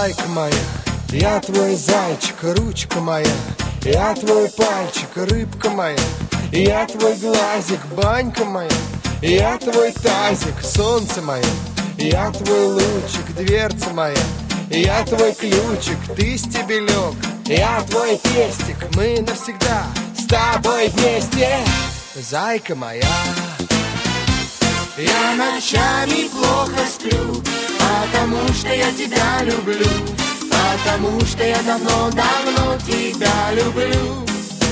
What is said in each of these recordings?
зайка моя, я твой зайчик, ручка моя, я твой пальчик, рыбка моя, я твой глазик, банька моя, я твой тазик, солнце мое, я твой лучик, дверца моя, я твой ключик, ты стебелек, я твой пестик, мы навсегда с тобой вместе, зайка моя. Я ночами плохо сплю, потому что я тебя люблю, потому что я давно-давно тебя люблю.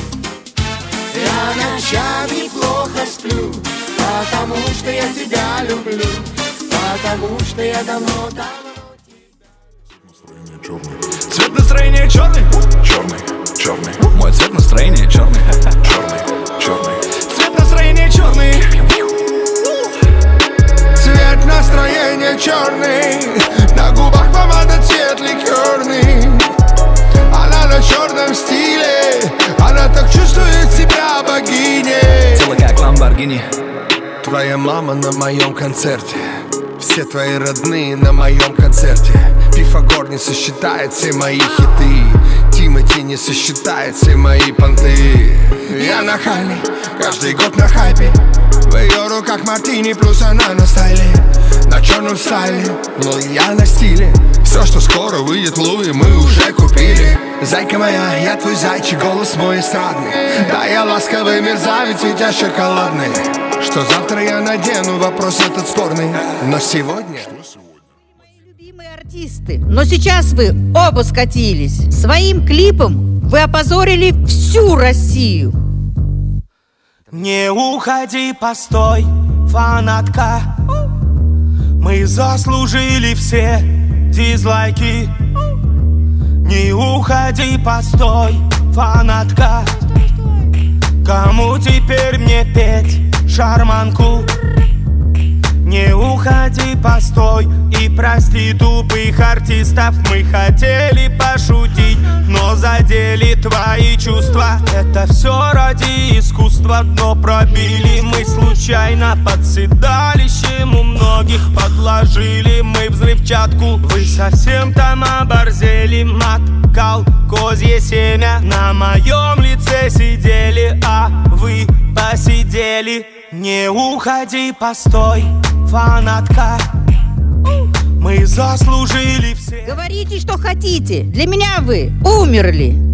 Я ночами плохо сплю, потому что я тебя люблю, потому что я давно-давно тебя люблю. Цвет настроения черный, черный, черный, мой цвет настроения черный, черный, черный. Цвет настроения черный, цвет настроения черный, на губах помада цвет ликерный. Она на черном стиле, она так чувствует себя богиней. тело как Ламборгини. Твоя мама на моем концерте, все твои родные на моем концерте. Пифагор не сосчитает все мои хиты, Тимати не сосчитает все мои понты. Я нахальный, каждый год на хайпе, в ее руках мартини, плюс она на стайле, на черном стайле, но я на стиле. Все, что скоро выйдет в Луи, мы уже купили. Зайка моя, я твой зайчик, голос мой эстрадный. Да, я ласковый мерзавец, ведь я шоколадный. Что завтра я надену, вопрос этот спорный. Но сегодня... Мои любимые артисты, но сейчас вы оба скатились. Своим клипом вы опозорили всю Россию. Не уходи, постой, фанатка. Мы заслужили все дизлайки. Не уходи, постой, фанатка. Кому теперь мне петь шарманку? Не уходи, постой и прости тупых артистов. Мы хотели пошутить, но задели твои чувства. Это все ради искусства, но пробили мы случайно под седалищем. У многих подложили мы взрывчатку. Вы совсем там оборзели, мат, кал, козье семя на моем лице сидели, а вы посидели. Не уходи, постой, фанатка. Мы заслужили все. Говорите, что хотите. Для меня вы умерли.